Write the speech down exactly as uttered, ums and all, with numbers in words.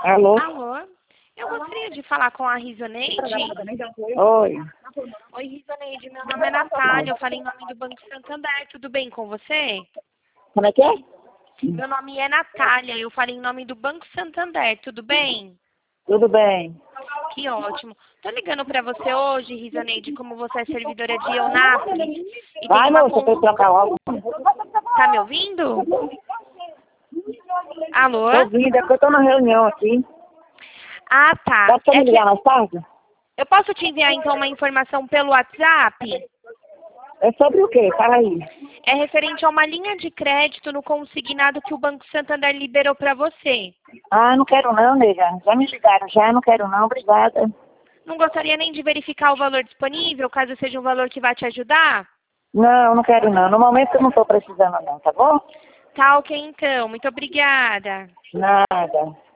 Alô? Alô? Eu gostaria de falar com a Risoneide. Oi. Oi, Risoneide. Meu nome é Natália. Eu falei em nome do Banco Santander. Tudo bem com você? Como é que é? Meu nome é Natália. Eu falei em nome do Banco Santander. Tudo bem? Tudo bem. Que ótimo. Tô ligando pra você hoje, Risoneide, como você é servidora de Eunápolis. E tem Vai, uma moça, pra eu con... trocar logo. Tá me ouvindo? Alô? Tô ouvindo, é porque eu tô na reunião aqui. Ah, tá. Pode só me É que ligar mais tarde? eu posso te enviar, então, uma informação pelo WhatsApp? É sobre o quê? Fala aí. É referente a uma linha de crédito no consignado que o Banco Santander liberou para você. Ah, não quero não, nega. Já me ligaram, já não quero não, obrigada. Não gostaria nem de verificar o valor disponível, caso seja um valor que vai te ajudar? Não, não quero não. No momento eu não tô precisando não, tá bom? Tá ok, então. Muito obrigada. Nada.